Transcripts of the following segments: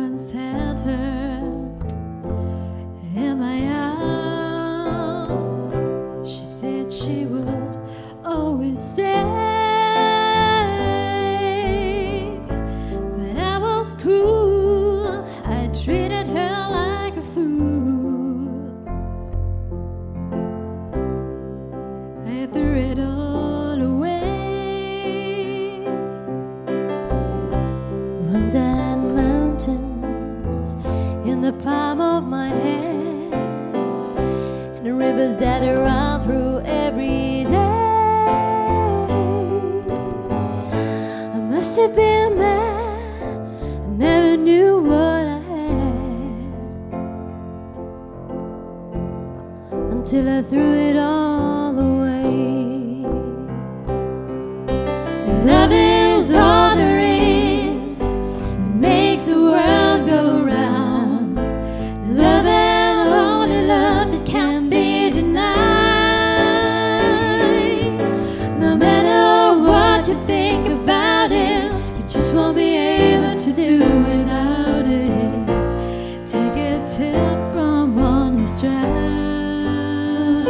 once held her in my arms. She said she would always stay, but I was cruel. I treated her like a fool. I threw it all away. Once I had mountains in the palm of my hand, and the rivers that I run through every day. I must have been mad, I never knew what I had, until I threw it all away. Love is all there is, it makes the world go round. Love and only love that can be denied. No matter what you think about it, you just won't be able to do without it. Take a tip from one who's tried.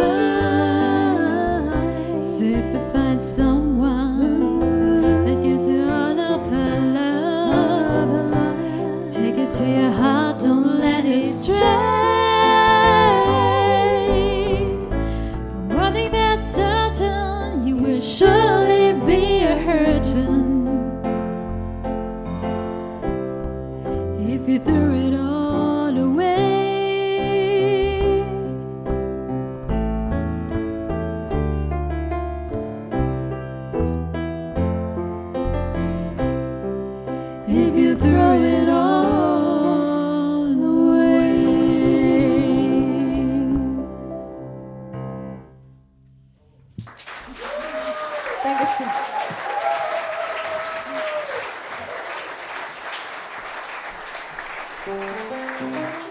So if you find someone that gives you all of her love, take it to your heart, don't let it stray. For one thing that's certain, you will surely be a hurting if you threw it all away. If you throw it all away. Dankeschön.